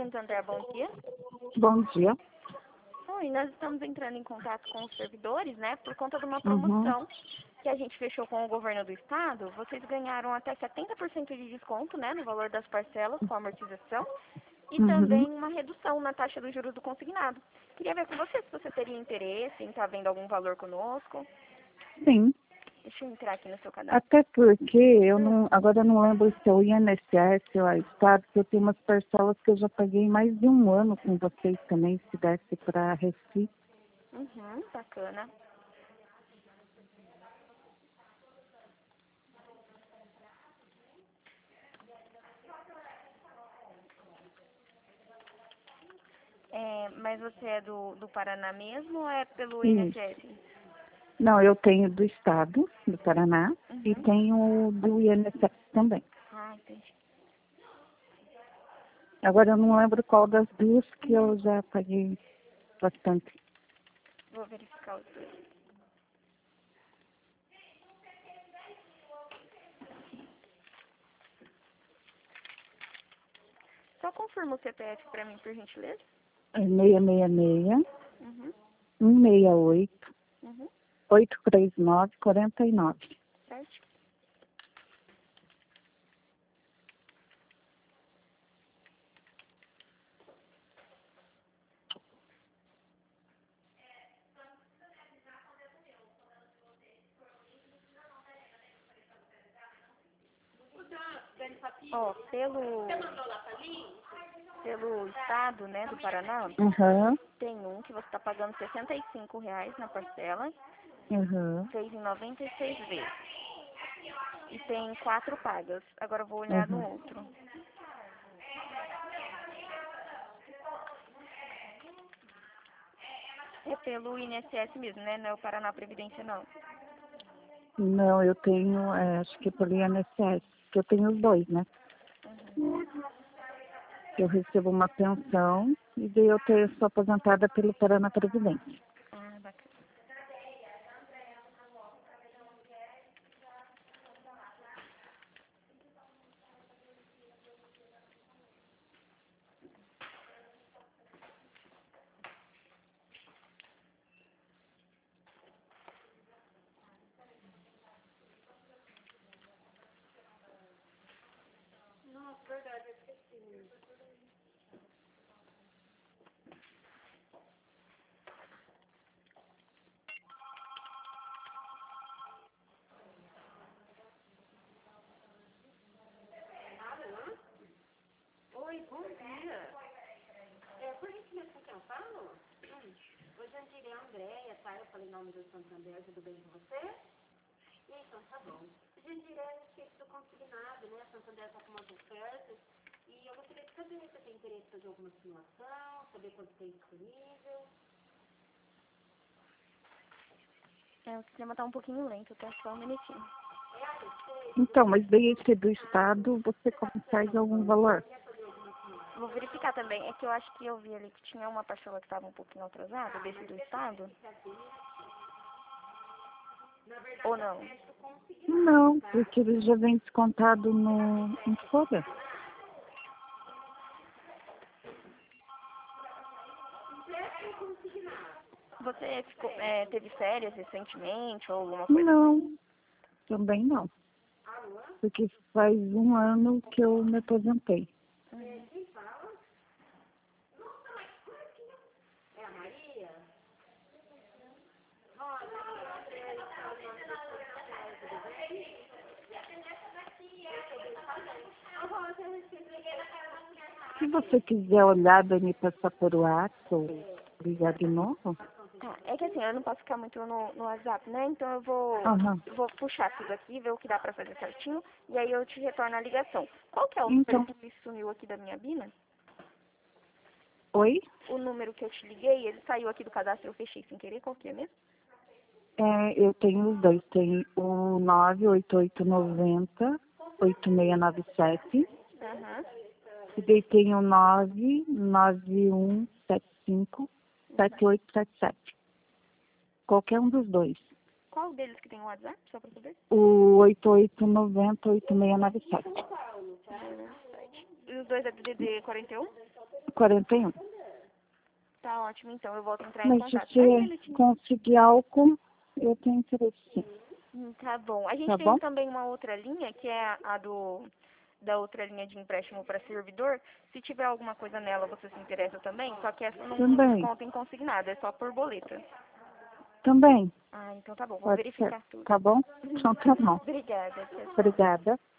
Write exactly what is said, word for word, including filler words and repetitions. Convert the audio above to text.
Santander, bom dia. Bom dia. Oi, nós estamos entrando em contato com os servidores, né, por conta de uma Uhum. promoção que a gente fechou com o governo do estado. Vocês ganharam até setenta por cento de desconto, né, no valor das parcelas com amortização e Uhum. também uma redução na taxa dos juros do consignado. Queria ver com você se você teria interesse em estar vendo algum valor conosco. Sim. Deixa eu entrar aqui no seu cadastro. Até porque eu não, agora eu não lembro se é o I N S S ou a Estado, que eu tenho umas parcelas que eu já paguei mais de um ano com vocês também, se desse para Recife. Uhum, bacana. É, mas você é do, do Paraná mesmo ou é pelo Isso. I N S S? Não, eu tenho do Estado, do Paraná, e Uhum. tenho do I N S S também. Ah, entendi. Agora eu não lembro qual das duas que eu já paguei bastante. Vou verificar os dois. Só confirma o C P F para mim, por gentileza. É seis seis seis, Uhum, um seis oito, uhum, oito três nove, quatro nove. certo. Ó, pelo, pelo estado, né, do Paraná, Aham, tem um que você está pagando sessenta e cinco reais na parcela, aham, fez em noventa e seis vezes. E tem quatro pagas. Agora eu vou olhar no aham. outro. É pelo I N S S mesmo, né? Não é o Paraná Previdência, não. Não, eu tenho, é, acho que pelo I N S S, que eu tenho os dois, né? Uhum. Eu recebo uma pensão e daí eu tenho, sou aposentada pelo Paraná Previdência. Ah, bacana. Oi, bom dia. É, por gentileza, com quem eu falo? Hum, oi, Jandira, é a Andréia, tá? Eu falei em nome do Santander, tudo bem com você? Então, tá bom. Jandira, é a respeito do consignado, né? A Santander está com umas ofertas. E eu gostaria de saber se você tem interesse em fazer alguma simulação, saber quanto tem disponível. É, o sistema tá um pouquinho lento, tá? Só um minutinho. Então, mas daí esse do Estado, você consegue algum valor? Vou verificar também. É que eu acho que eu vi ali que tinha uma parcela que estava um pouquinho atrasada, desse do estado. Ou não? Não, porque ele já vem descontado no, no folha. Você ficou, é, teve férias recentemente ou alguma coisa assim? Não, também não. Porque faz um ano que eu me aposentei. Uhum. Se você quiser olhar e me passar por WhatsApp ou ligar de novo. Tá, é que assim, eu não posso ficar muito no, no WhatsApp, né? Então eu vou, Aham. vou puxar tudo aqui, ver o que dá pra fazer certinho, e aí eu te retorno a ligação. Qual que é o número Então, que sumiu aqui da minha Bina? oi? O número que eu te liguei, ele saiu aqui do cadastro, eu fechei sem querer, qual que é mesmo? É, eu tenho os dois. Tem o nove oito oito nove zero, oito seis nove sete. Aham. E daí tem o nove nove um sete cinco, sete oito sete sete. Qualquer um dos dois. Qual deles que tem o WhatsApp, só pra saber? O oito oito nove zero, oito seis nove sete. sete. E os dois é D D D quarenta e um? quarenta e um. Tá ótimo, então. Eu volto a entrar em Mas contato. se Ai, um você minutinho. conseguir álcool, eu tenho interesse sim. Hum, Tá bom. A gente Tá tem bom? também uma outra linha, que é a, a do da outra linha de empréstimo para servidor. Se tiver alguma coisa nela, você se interessa também? Só que essa não Também. desconta em consignado, é só por boleta. Também. Ah, então tá bom. Vou Pode ser. verificar tudo. Tá bom? Então tá bom. Obrigada. Tchau, tchau. Obrigada.